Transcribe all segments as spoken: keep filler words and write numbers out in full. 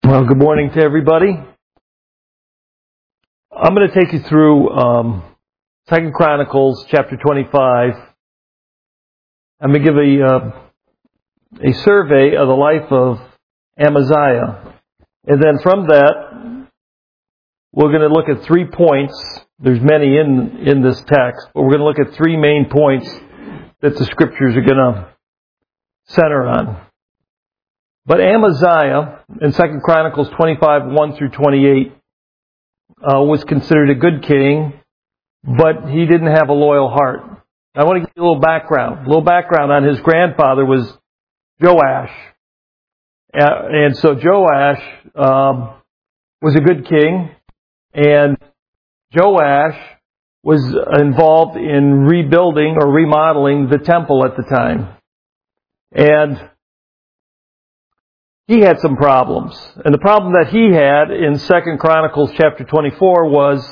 Well, good morning to everybody. I'm going to take you through um, Second Chronicles chapter twenty-five. I'm going to give a uh, a survey of the life of Amaziah, and then from that, we're going to look at three points. There's many in in this text, but we're going to look at three main points that the scriptures are going to center on. But Amaziah, in Second Chronicles twenty-five, one through twenty-eight, uh, was considered a good king, but he didn't have a loyal heart. I want to give you a little background. A little background on his grandfather was Joash. Uh, and so Joash um, was a good king, and Joash was involved in rebuilding or remodeling the temple at the time. And he had some problems. And the problem that he had in Second Chronicles chapter twenty-four was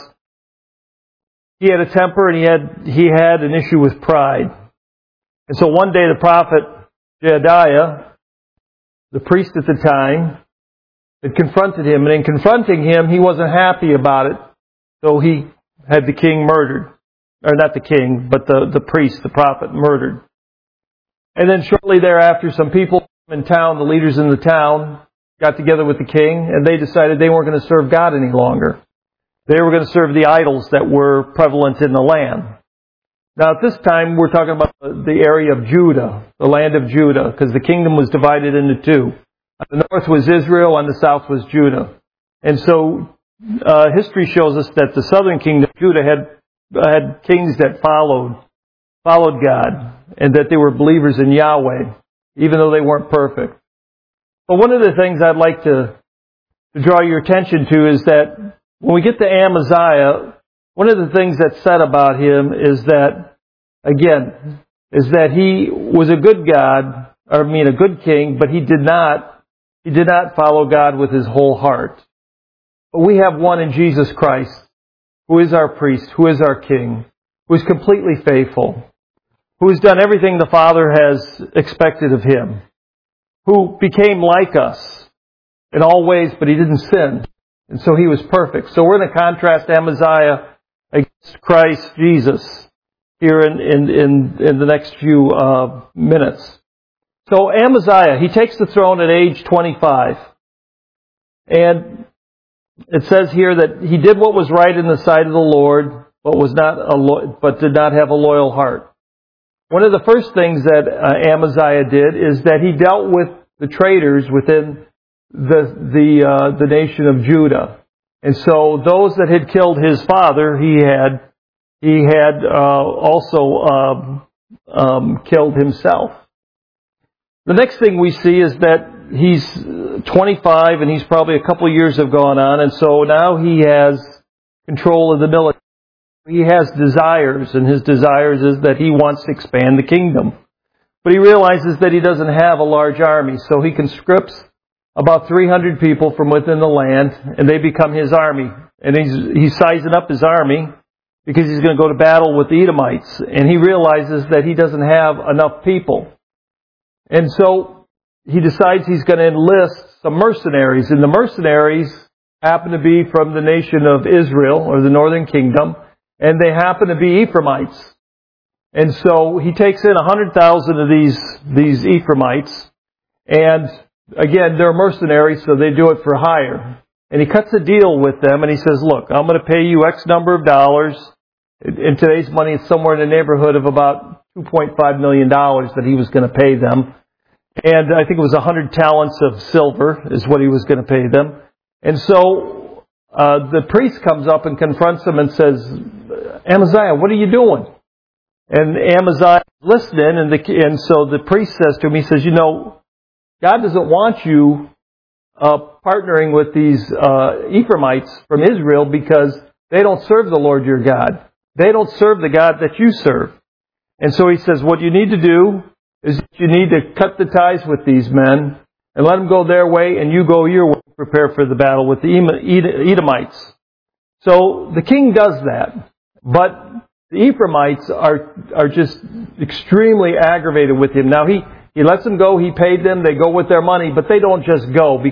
he had a temper and he had he had an issue with pride. And so one day the prophet Jedediah, the priest at the time, had confronted him. And in confronting him, he wasn't happy about it. So he had the king murdered. Or not the king, but the, the priest, the prophet, murdered. And then shortly thereafter, some people in town, the leaders in the town, got together with the king, and they decided they weren't going to serve God any longer. They were going to serve the idols that were prevalent in the land. Now at this time, we're talking about the area of Judah, the land of Judah, because the kingdom was divided into two. On the north was Israel, on the south was Judah. And so uh, history shows us that the southern kingdom, Judah, had had kings that followed followed God, and that they were believers in Yahweh, even though they weren't perfect. But one of the things I'd like to, to draw your attention to is that when we get to Amaziah, one of the things that's said about him is that, again, is that he was a good God, or I mean a good king, but he did not, he did not follow God with his whole heart. But we have one in Jesus Christ, who is our priest, who is our king, who is completely faithful, who has done everything the Father has expected of him, who became like us in all ways, but he didn't sin. And so he was perfect. So we're going to contrast Amaziah against Christ Jesus here in, in, in, in the next few uh, minutes. So Amaziah, he takes the throne at age twenty-five. And it says here that he did what was right in the sight of the Lord, but was not a lo- but did not have a loyal heart. One of the first things that uh, Amaziah did is that he dealt with the traitors within the the uh, the nation of Judah, and so those that had killed his father, he had he had uh, also um, um, killed himself. The next thing we see is that he's twenty-five, and he's probably a couple of years have gone on, and so now he has control of the military. He has desires, and his desires is that he wants to expand the kingdom. But he realizes that he doesn't have a large army, so he conscripts about three hundred people from within the land, and they become his army. And he's, he's sizing up his army because he's going to go to battle with the Edomites. And he realizes that he doesn't have enough people. And so he decides he's going to enlist some mercenaries, and the mercenaries happen to be from the nation of Israel, or the northern kingdom, and they happen to be Ephraimites. And so he takes in one hundred thousand of these, these Ephraimites. And again, they're mercenaries, so they do it for hire. And he cuts a deal with them, and he says, look, I'm going to pay you X number of dollars. In today's money, it's somewhere in the neighborhood of about two point five million dollars that he was going to pay them. And I think it was one hundred talents of silver is what he was going to pay them. And so uh, the priest comes up and confronts him and says, Amaziah, what are you doing? And Amaziah is listening, and, the, and so the priest says to him, he says, you know, God doesn't want you uh, partnering with these uh, Ephraimites from Israel because they don't serve the Lord your God. They don't serve the God that you serve. And so he says, what you need to do is you need to cut the ties with these men and let them go their way, and you go your way, prepare for the battle with the Edomites. So the king does that. But the Ephraimites are are just extremely aggravated with him. Now, he, he lets them go. He paid them. They go with their money. But they don't just go because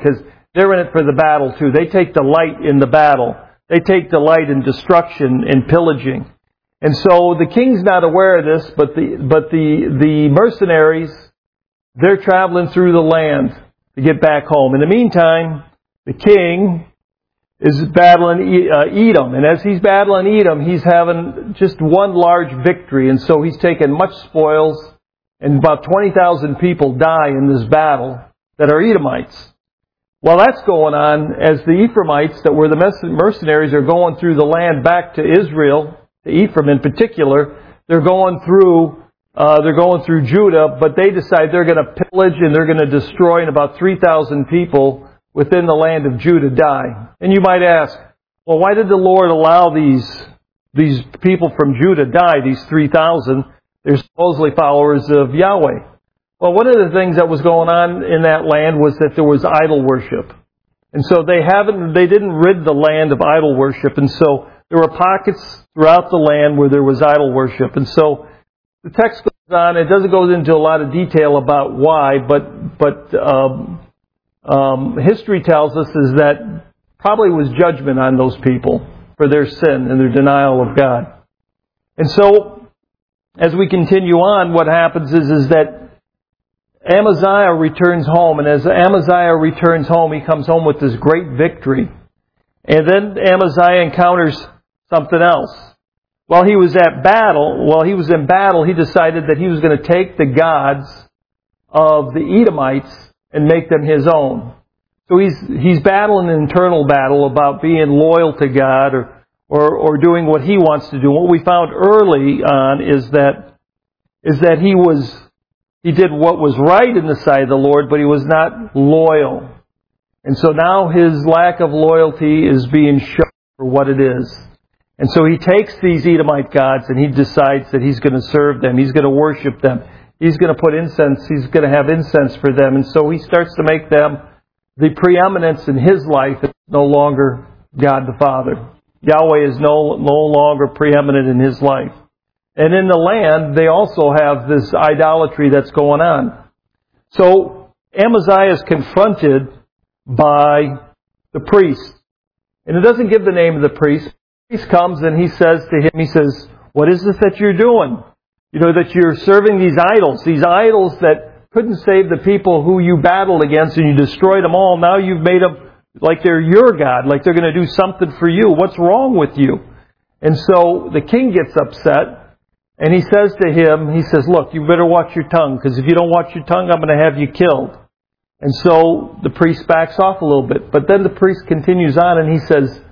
they're in it for the battle too. They take delight in the battle. They take delight in destruction and pillaging. And so the king's not aware of this, but the but the the mercenaries, they're traveling through the land to get back home. In the meantime, the king is battling uh, Edom. And as he's battling Edom, he's having just one large victory. And so he's taken much spoils, and about twenty thousand people die in this battle that are Edomites. While that's going on, as the Ephraimites, that were the mercenaries, are going through the land back to Israel, to Ephraim in particular, they're going through uh, they're going through Judah, but they decide they're going to pillage and they're going to destroy, and about three thousand people within the land of Judah die. And you might ask, well, why did the Lord allow these these people from Judah die? These three thousand, they're supposedly followers of Yahweh. Well, one of the things that was going on in that land was that there was idol worship. And so they haven't, they didn't rid the land of idol worship. And so there were pockets throughout the land where there was idol worship. And so the text goes on, it doesn't go into a lot of detail about why, but, but, um, um, history tells us is that probably was judgment on those people for their sin and their denial of God. And so, as we continue on, what happens is, is that Amaziah returns home, and as Amaziah returns home, he comes home with this great victory. And then Amaziah encounters something else. While he was at battle, while he was in battle, he decided that he was going to take the gods of the Edomites and make them his own. So he's he's battling an internal battle about being loyal to God or or, or doing what he wants to do. What we found early on is that is that he was He did what was right in the sight of the Lord, but he was not loyal. And so now his lack of loyalty is being shown for what it is. And so he takes these Edomite gods and he decides that he's going to serve them. He's going to worship them. He's going to put incense. He's going to have incense for them. And so he starts to make them the preeminence in his life. It's no longer God the Father. Yahweh is no, no longer preeminent in his life. And in the land, they also have this idolatry that's going on. So Amaziah is confronted by the priest. And it doesn't give the name of the priest. The priest comes and he says to him, he says, what is this that you're doing? You know, that you're serving these idols, these idols that couldn't save the people who you battled against and you destroyed them all. Now you've made them like they're your God, like they're going to do something for you. What's wrong with you? And so the king gets upset. And he says to him, he says, look, you better watch your tongue, because if you don't watch your tongue, I'm going to have you killed. And so the priest backs off a little bit. But then the priest continues on and he says,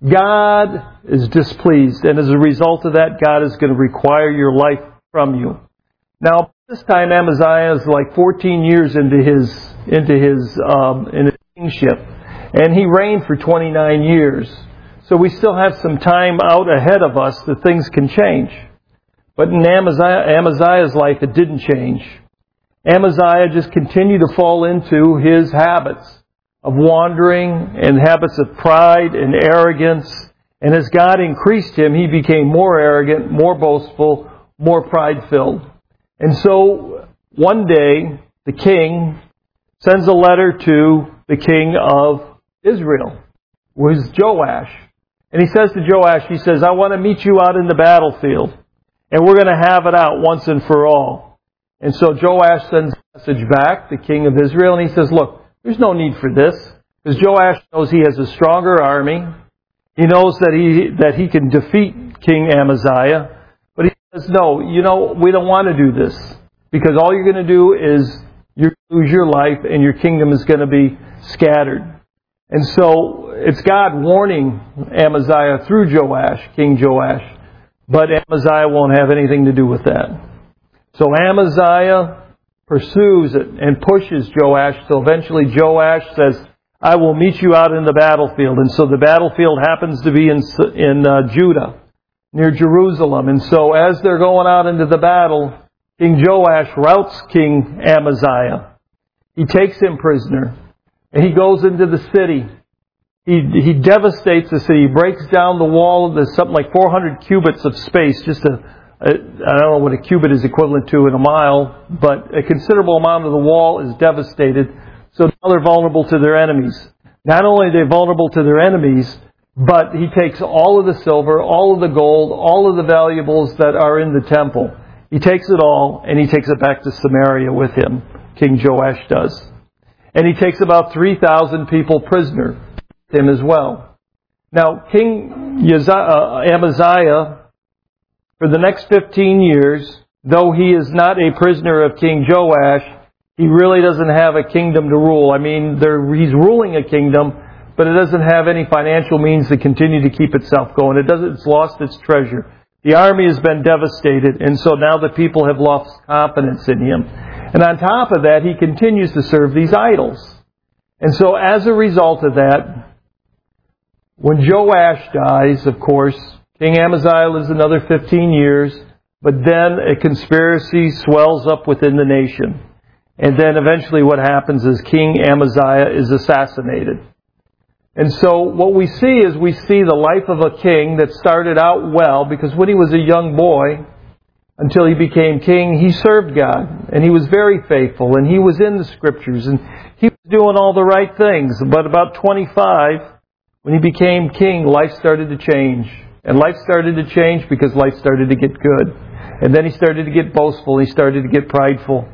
God is displeased. And as a result of that, God is going to require your life from you. Now, this time Amaziah is like fourteen years into his, into his, um, in his kingship. And he reigned for twenty-nine years. So we still have some time out ahead of us that things can change. But in Amaziah, Amaziah's life, it didn't change. Amaziah just continued to fall into his habits of wandering and habits of pride and arrogance. And as God increased him, he became more arrogant, more boastful, more pride-filled. And so one day, the king sends a letter to the king of Israel, who is Joash. And he says to Joash, he says, I want to meet you out in the battlefield. And we're going to have it out once and for all. And so Joash sends a message back, the king of Israel, and he says, look, there's no need for this. Because Joash knows he has a stronger army. He knows that he that he can defeat King Amaziah. But he says, no, you know, we don't want to do this. Because all you're going to do is you lose your life and your kingdom is going to be scattered. And so it's God warning Amaziah through Joash, King Joash. But Amaziah won't have anything to do with that. So Amaziah pursues it and pushes Joash. So eventually Joash says, I will meet you out in the battlefield. And so the battlefield happens to be in, in uh, Judah, near Jerusalem. And so as they're going out into the battle, King Joash routs King Amaziah. He takes him prisoner. And he goes into the city. He he devastates the city. He breaks down the wall. There's something like four hundred cubits of space. Just a, a, I don't know what a cubit is equivalent to in a mile, but a considerable amount of the wall is devastated. So now they're vulnerable to their enemies. Not only are they vulnerable to their enemies, but he takes all of the silver, all of the gold, all of the valuables that are in the temple. He takes it all and he takes it back to Samaria with him. King Joash does. And he takes about three thousand people prisoner with him as well. Now, King Amaziah, for the next fifteen years, though he is not a prisoner of King Joash, he really doesn't have a kingdom to rule. I mean, there, he's ruling a kingdom, but it doesn't have any financial means to continue to keep itself going. It doesn't, it's lost its treasure. The army has been devastated, and so now the people have lost confidence in him. And on top of that, he continues to serve these idols. And so as a result of that, when Joash dies, of course, King Amaziah lives another fifteen years, but then a conspiracy swells up within the nation. And then eventually what happens is King Amaziah is assassinated. And so what we see is we see the life of a king that started out well, because when he was a young boy, until he became king, he served God. And he was very faithful. And he was in the Scriptures. And he was doing all the right things. But about twenty-five, when he became king, life started to change. And life started to change because life started to get good. And then he started to get boastful. He started to get prideful.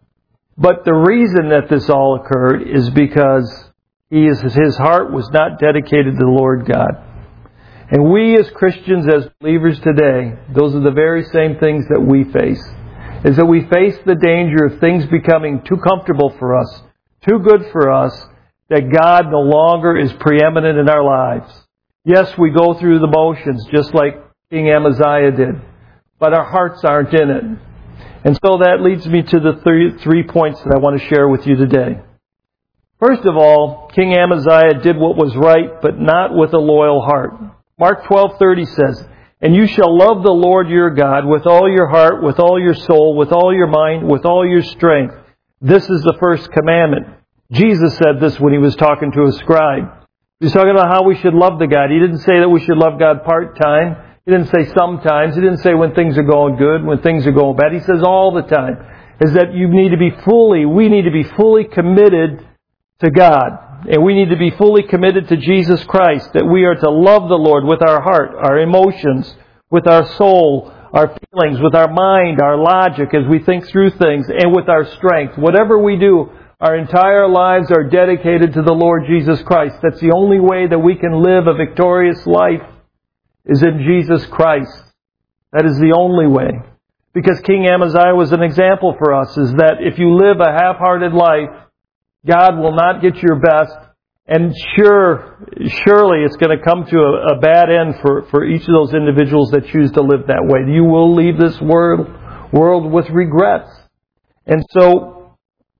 But the reason that this all occurred is because he is, his heart was not dedicated to the Lord God. And we as Christians, as believers today, those are the very same things that we face. Is that we face the danger of things becoming too comfortable for us, too good for us, that God no longer is preeminent in our lives. Yes, we go through the motions just like King Amaziah did, but our hearts aren't in it. And so that leads me to the three, three points that I want to share with you today. First of all, King Amaziah did what was right, but not with a loyal heart. Mark twelve thirty says, "And you shall love the Lord your God with all your heart, with all your soul, with all your mind, with all your strength. This is the first commandment." Jesus said this when he was talking to a scribe. He was talking about how we should love the God. He didn't say that we should love God part-time. He didn't say sometimes. He didn't say when things are going good, when things are going bad. He says all the time. Is that you need to be fully, we need to be fully committed to God. And we need to be fully committed to Jesus Christ. That we are to love the Lord with our heart, our emotions, with our soul, our feelings, with our mind, our logic as we think through things, and with our strength. Whatever we do, our entire lives are dedicated to the Lord Jesus Christ. That's the only way that we can live a victorious life, is in Jesus Christ. That is the only way. Because King Amaziah was an example for us, is that if you live a half-hearted life, God will not get your best, and sure, surely it's going to come to a, a bad end for, for each of those individuals that choose to live that way. You will leave this world, world with regrets. And so,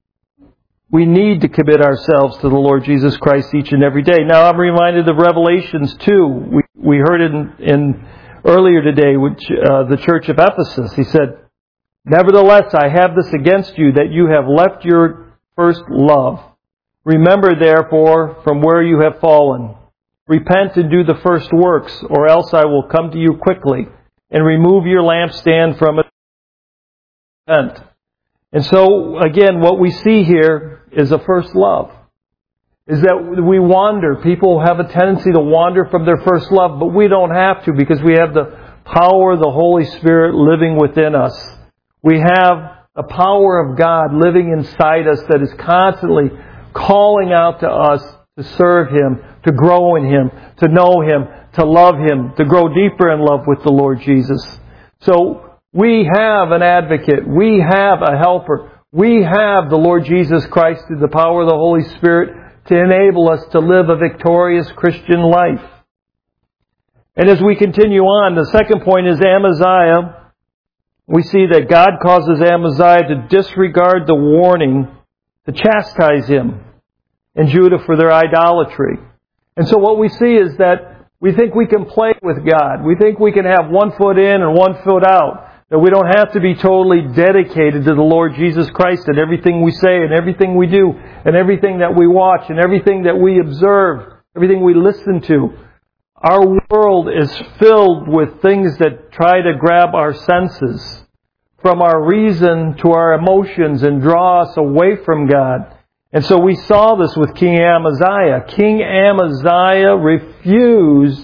we need to commit ourselves to the Lord Jesus Christ each and every day. Now, I'm reminded of Revelations two. We, we heard it in, in earlier today, which uh, the church of Ephesus. He said, "Nevertheless, I have this against you, that you have left your first love. Remember, therefore, from where you have fallen. Repent and do the first works, or else I will come to you quickly and remove your lampstand from it." Repent. And so, again, what we see here is a first love. Is that we wander. People have a tendency to wander from their first love, but we don't have to, because we have the power of the Holy Spirit living within us. We have the power of God living inside us that is constantly calling out to us to serve Him, to grow in Him, to know Him, to love Him, to grow deeper in love with the Lord Jesus. So we have an advocate. We have a helper. We have the Lord Jesus Christ through the power of the Holy Spirit to enable us to live a victorious Christian life. And as we continue on, the second point is Amaziah. We see that God causes Amaziah to disregard the warning to chastise him and Judah for their idolatry. And so what we see is that we think we can play with God. We think we can have one foot in and one foot out. That we don't have to be totally dedicated to the Lord Jesus Christ in everything we say and everything we do and everything that we watch and everything that we observe, everything we listen to. Our world is filled with things that try to grab our senses, from our reason to our emotions, and draw us away from God. And so we saw this with King Amaziah. King Amaziah refused,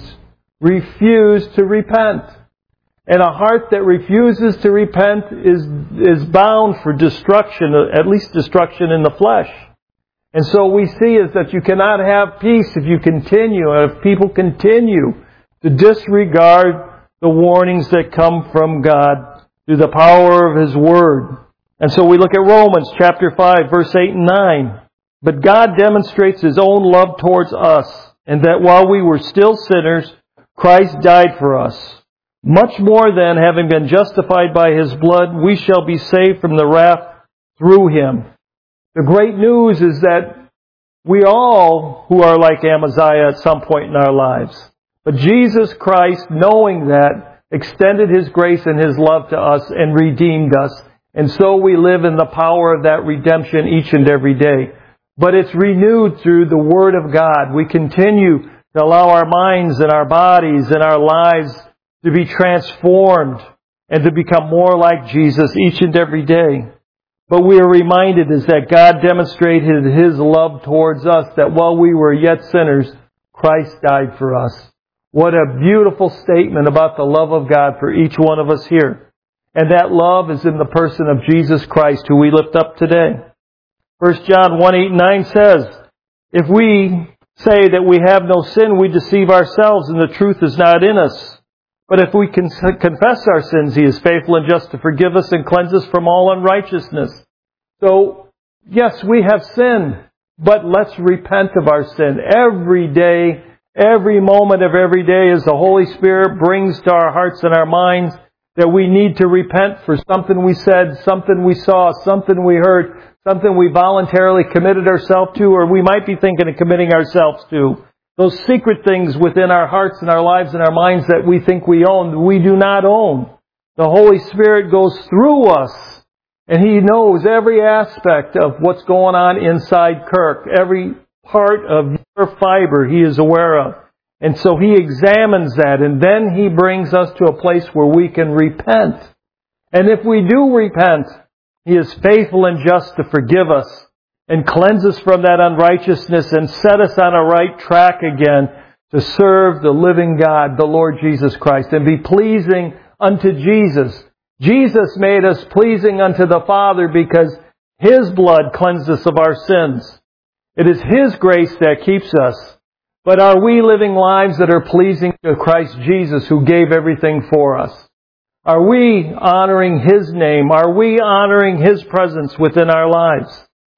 refused to repent. And a heart that refuses to repent is, is bound for destruction, at least destruction in the flesh. And so we see is that you cannot have peace if you continue, and if people continue to disregard the warnings that come from God through the power of His Word. And so we look at Romans chapter five, verse eight and nine. But God demonstrates His own love towards us, and that while we were still sinners, Christ died for us. Much more then, having been justified by His blood, we shall be saved from the wrath through Him. The great news is that we all who are like Amaziah at some point in our lives. But Jesus Christ, knowing that, extended His grace and His love to us and redeemed us. And so we live in the power of that redemption each and every day. But it's renewed through the Word of God. We continue to allow our minds and our bodies and our lives to be transformed and to become more like Jesus each and every day. But we are reminded is that God demonstrated His love towards us, that while we were yet sinners, Christ died for us. What a beautiful statement about the love of God for each one of us here. And that love is in the person of Jesus Christ, who we lift up today. First John one, eight and nine says, if we say that we have no sin, we deceive ourselves and the truth is not in us. But if we can confess our sins, He is faithful and just to forgive us and cleanse us from all unrighteousness. So, yes, we have sinned, but let's repent of our sin every day, every moment of every day, as the Holy Spirit brings to our hearts and our minds that we need to repent for something we said, something we saw, something we heard, something we voluntarily committed ourselves to, or we might be thinking of committing ourselves to. Those secret things within our hearts and our lives and our minds that we think we own, we do not own. The Holy Spirit goes through us, and He knows every aspect of what's going on inside Kirk. Every part of your fiber He is aware of. And so He examines that, and then He brings us to a place where we can repent. And if we do repent, He is faithful and just to forgive us and cleanse us from that unrighteousness and set us on a right track again to serve the living God, the Lord Jesus Christ, and be pleasing unto Jesus. Jesus made us pleasing unto the Father because His blood cleansed us of our sins. It is His grace that keeps us. But are we living lives that are pleasing to Christ Jesus, who gave everything for us? Are we honoring His name? Are we honoring His presence within our lives?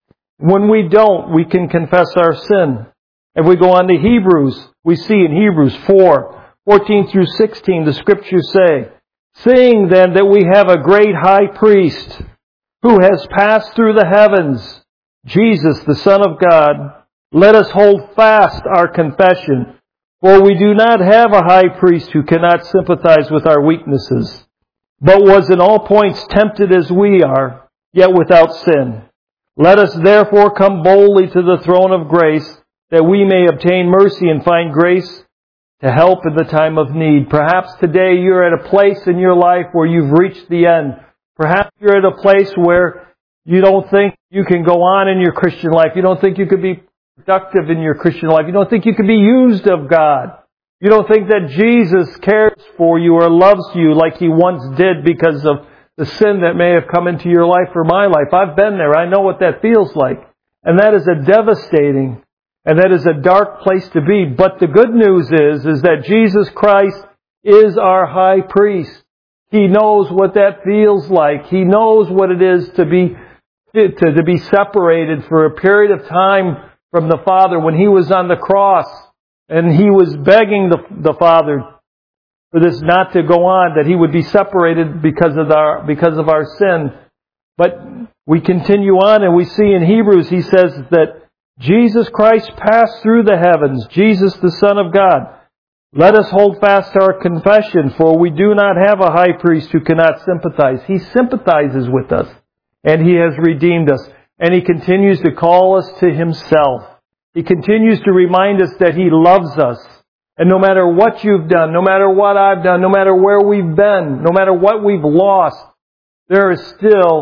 When we don't, we can confess our sin. If we go on to Hebrews, we see in Hebrews four, fourteen through sixteen, the Scriptures say, seeing then that we have a great high priest who has passed through the heavens, Jesus, the Son of God, let us hold fast our confession. For we do not have a high priest who cannot sympathize with our weaknesses, but was in all points tempted as we are, yet without sin. Let us therefore come boldly to the throne of grace, that we may obtain mercy and find grace to help in the time of need. Perhaps today you're at a place in your life where you've reached the end. Perhaps you're at a place where you don't think you can go on in your Christian life. You don't think you could be productive in your Christian life. You don't think you can be used of God. You don't think that Jesus cares for you or loves you like He once did because of the sin that may have come into your life or my life. I've been there. I know what that feels like. And that is a devastating and that is a dark place to be. But the good news is, is that Jesus Christ is our high priest. He knows what that feels like. He knows what it is to be, to, to be separated for a period of time from the Father when He was on the cross. And He was begging the, the Father for this not to go on, that He would be separated because of our, because of our sin. But we continue on and we see in Hebrews, he says that Jesus Christ passed through the heavens, Jesus the Son of God. Let us hold fast our confession, for we do not have a high priest who cannot sympathize. He sympathizes with us, and He has redeemed us. And He continues to call us to Himself. He continues to remind us that He loves us. And no matter what you've done, no matter what I've done, no matter where we've been, no matter what we've lost, there is still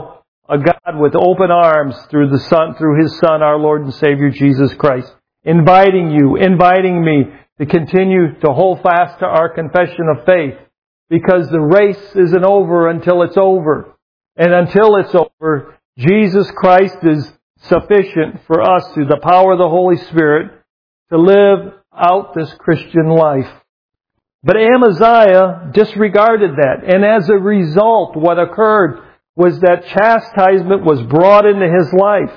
a God with open arms through the Son, through His Son, our Lord and Savior Jesus Christ, inviting you, inviting me to continue to hold fast to our confession of faith, because the race isn't over until it's over. And until it's over, Jesus Christ is sufficient for us through the power of the Holy Spirit to live out this Christian life. But Amaziah disregarded that. And as a result, what occurred was that chastisement was brought into his life.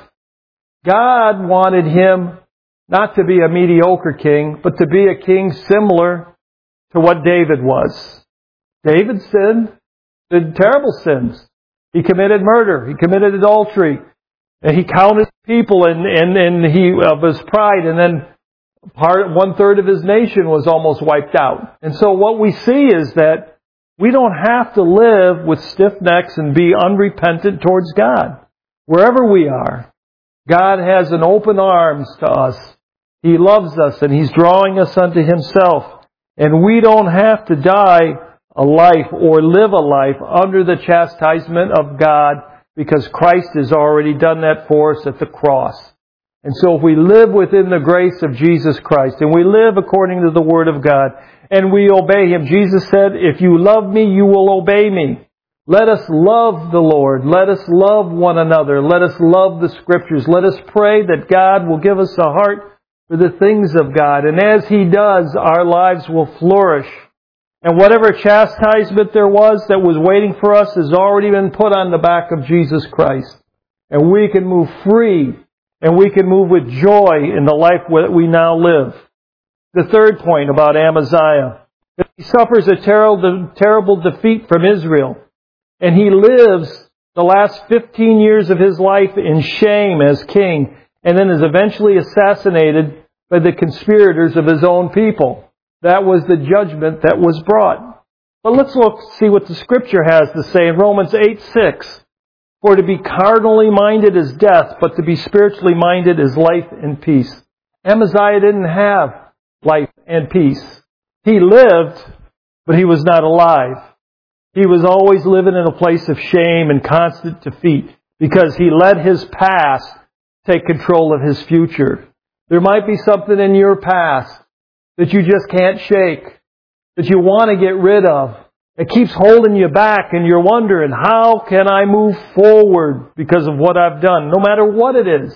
God wanted him not to be a mediocre king, but to be a king similar to what David was. David sinned, did terrible sins. He committed murder. He committed adultery. And he counted people and, and, and he, of his pride, and then part, one third of his nation was almost wiped out. And so what we see is that we don't have to live with stiff necks and be unrepentant towards God. Wherever we are, God has an open arms to us. He loves us and He's drawing us unto Himself. And we don't have to die a life or live a life under the chastisement of God, because Christ has already done that for us at the cross. And so if we live within the grace of Jesus Christ, and we live according to the Word of God, and we obey Him, Jesus said, if you love me, you will obey me. Let us love the Lord. Let us love one another. Let us love the Scriptures. Let us pray that God will give us a heart for the things of God. And as He does, our lives will flourish. And whatever chastisement there was that was waiting for us has already been put on the back of Jesus Christ. And we can move free, and we can move with joy in the life that we now live. The third point about Amaziah, that he suffers a terrible, terrible defeat from Israel. And he lives the last fifteen years of his life in shame as king, and then is eventually assassinated by the conspirators of his own people. That was the judgment that was brought. But let's look, see what the Scripture has to say in Romans eight six. For to be carnally minded is death, but to be spiritually minded is life and peace. Amaziah didn't have life and peace. He lived, but he was not alive. He was always living in a place of shame and constant defeat, because he let his past take control of his future. There might be something in your past that you just can't shake, that you want to get rid of. It keeps holding you back, and you're wondering, how can I move forward because of what I've done, no matter what it is?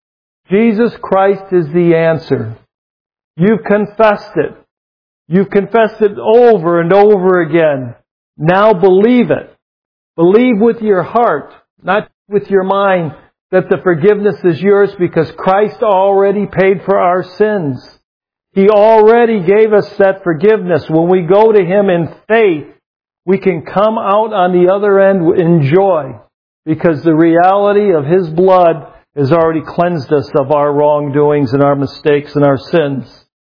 Jesus Christ is the answer. You've confessed it. You've confessed it over and over again. Now believe it. Believe with your heart, not with your mind, that the forgiveness is yours, because Christ already paid for our sins. He already gave us that forgiveness. When we go to Him in faith, we can come out on the other end in joy, because the reality of His blood has already cleansed us of our wrongdoings and our mistakes and our sins.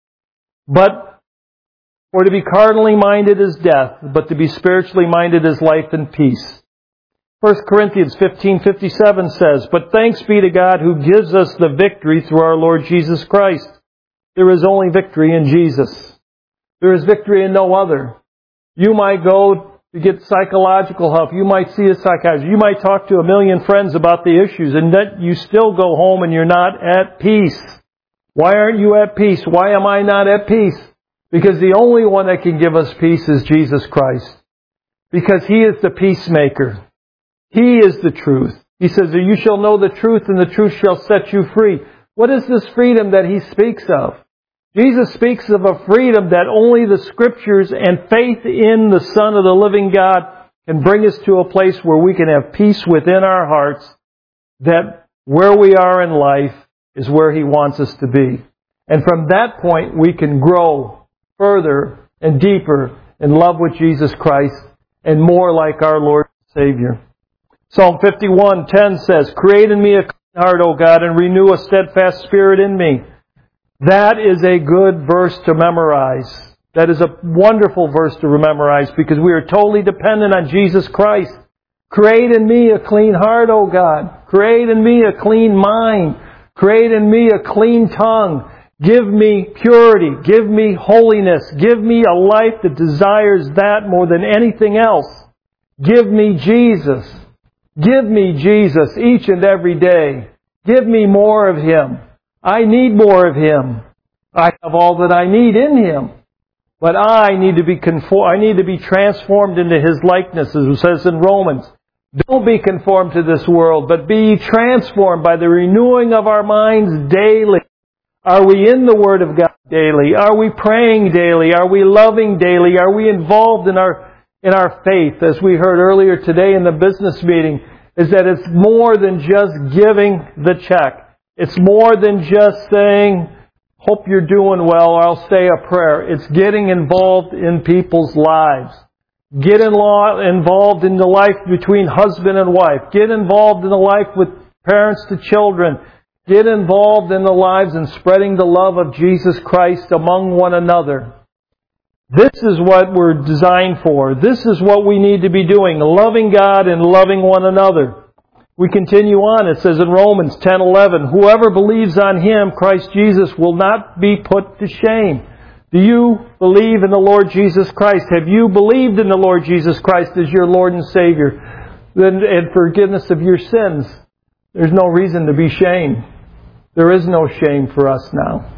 But for to be carnally minded is death, but to be spiritually minded is life and peace. First Corinthians fifteen fifty-seven says, but thanks be to God who gives us the victory through our Lord Jesus Christ. There is only victory in Jesus. There is victory in no other. You might go to get psychological help. You might see a psychiatrist. You might talk to a million friends about the issues, and that you still go home and you're not at peace. Why aren't you at peace? Why am I not at peace? Because the only one that can give us peace is Jesus Christ. Because He is the peacemaker. He is the truth. He says, you shall know the truth, and the truth shall set you free. What is this freedom that He speaks of? Jesus speaks of a freedom that only the Scriptures and faith in the Son of the living God can bring us to a place where we can have peace within our hearts, that where we are in life is where He wants us to be. And from that point, we can grow further and deeper in love with Jesus Christ and more like our Lord and Savior. Psalm fifty-one ten says, create in me a clean heart, O God, and renew a steadfast spirit in me. That is a good verse to memorize. That is a wonderful verse to memorize, because we are totally dependent on Jesus Christ. Create in me a clean heart, O God. Create in me a clean mind. Create in me a clean tongue. Give me purity. Give me holiness. Give me a life that desires that more than anything else. Give me Jesus. Give me Jesus each and every day. Give me more of Him. I need more of Him. I have all that I need in Him. But I need to be conform, I need to be transformed into His likeness, as it says in Romans. Don't be conformed to this world, but be transformed by the renewing of our minds daily. Are we in the Word of God daily? Are we praying daily? Are we loving daily? Are we involved in our in our faith? As we heard earlier today in the business meeting, is that it's more than just giving the check. It's more than just saying, hope you're doing well, or I'll say a prayer. It's getting involved in people's lives. Get in law, involved in the life between husband and wife. Get involved in the life with parents to children. Get involved in the lives and spreading the love of Jesus Christ among one another. This is what we're designed for. This is what we need to be doing, loving God and loving one another. We continue on. It says in Romans ten eleven, whoever believes on Him, Christ Jesus, will not be put to shame. Do you believe in the Lord Jesus Christ? Have you believed in the Lord Jesus Christ as your Lord and Savior? Then, and forgiveness of your sins. There's no reason to be shamed. There is no shame for us now.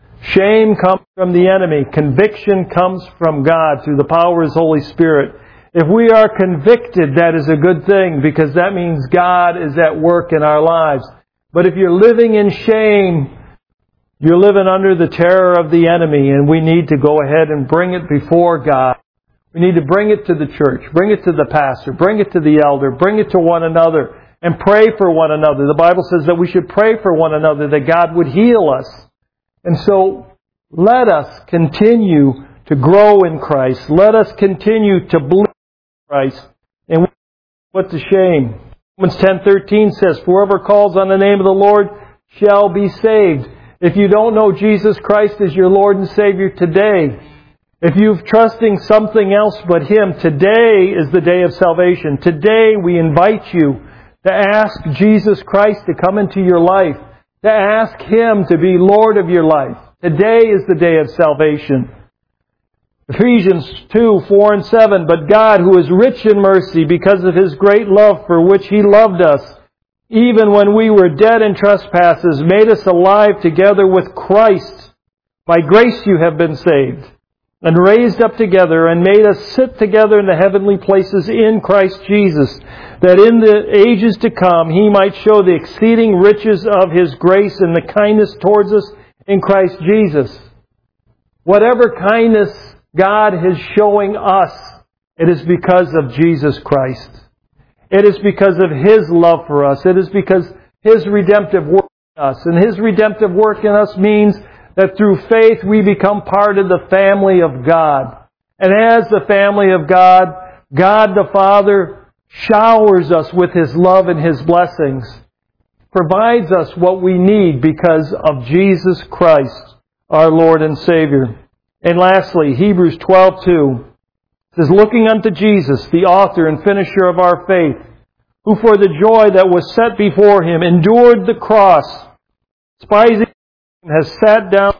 Shame comes from the enemy. Conviction comes from God through the power of His Holy Spirit. If we are convicted, that is a good thing, because that means God is at work in our lives. But if you're living in shame, you're living under the terror of the enemy, and we need to go ahead and bring it before God. We need to bring it to the church, bring it to the pastor, bring it to the elder, bring it to one another, and pray for one another. The Bible says that we should pray for one another, that God would heal us. And so, let us continue to grow in Christ. Let us continue to believe in Christ. And what to shame. Romans ten thirteen says, whoever calls on the name of the Lord shall be saved. If you don't know Jesus Christ as your Lord and Savior today, if you're trusting something else but Him, today is the day of salvation. Today we invite you to ask Jesus Christ to come into your life, to ask Him to be Lord of your life. Today is the day of salvation. Ephesians two, four and seven, but God, who is rich in mercy because of His great love for which He loved us, even when we were dead in trespasses, made us alive together with Christ. By grace you have been saved, and raised up together, and made us sit together in the heavenly places in Christ Jesus, that in the ages to come He might show the exceeding riches of His grace and the kindness towards us in Christ Jesus. Whatever kindness God is showing us, it is because of Jesus Christ. It is because of His love for us. It is because His redemptive work in us. And His redemptive work in us means that through faith we become part of the family of God. And as the family of God, God the Father showers us with His love and His blessings, provides us what we need because of Jesus Christ, our Lord and Savior. And lastly, Hebrews twelve two says, looking unto Jesus, the author and finisher of our faith, who for the joy that was set before Him endured the cross, despising has sat down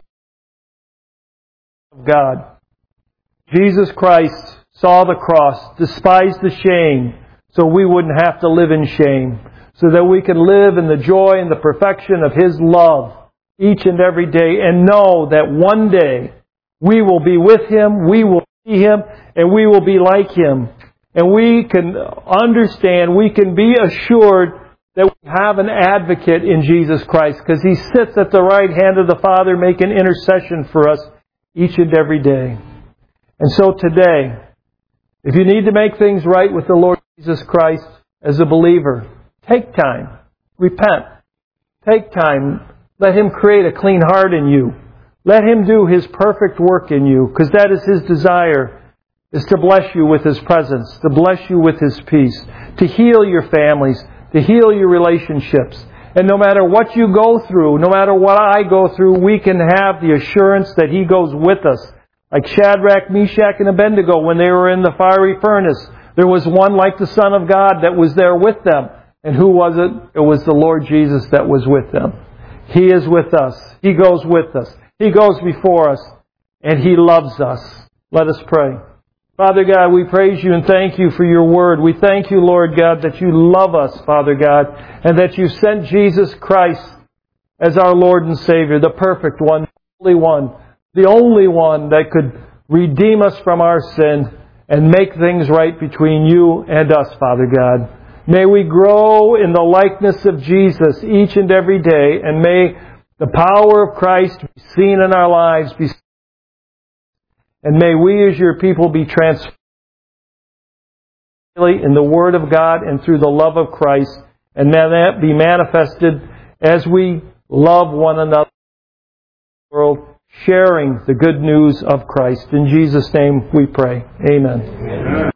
of God. Jesus Christ saw the cross, despised the shame, so we wouldn't have to live in shame, so that we can live in the joy and the perfection of His love each and every day, and know that one day we will be with Him, we will see Him, and we will be like Him. And we can understand, we can be assured that we have an advocate in Jesus Christ, because He sits at the right hand of the Father making intercession for us each and every day. And so today, if you need to make things right with the Lord Jesus Christ as a believer, take time. Repent. Take time. Let Him create a clean heart in you. Let Him do His perfect work in you, because that is His desire, is to bless you with His presence, to bless you with His peace, to heal your families, to heal your relationships. And no matter what you go through, no matter what I go through, we can have the assurance that He goes with us. Like Shadrach, Meshach, and Abednego, when they were in the fiery furnace, there was one like the Son of God that was there with them. And who was it? It was the Lord Jesus that was with them. He is with us. He goes with us. He goes before us. And He loves us. Let us pray. Father God, we praise you and thank you for your word. We thank you, Lord God, that you love us, Father God, and that you sent Jesus Christ as our Lord and Savior, the perfect one, the only one, the only one that could redeem us from our sin and make things right between you and us, Father God. May we grow in the likeness of Jesus each and every day, and may the power of Christ be seen in our lives, be and may we as your people be transformed in the Word of God and through the love of Christ, and may that be manifested as we love one another in the world, sharing the good news of Christ. In Jesus' name we pray. Amen. Amen.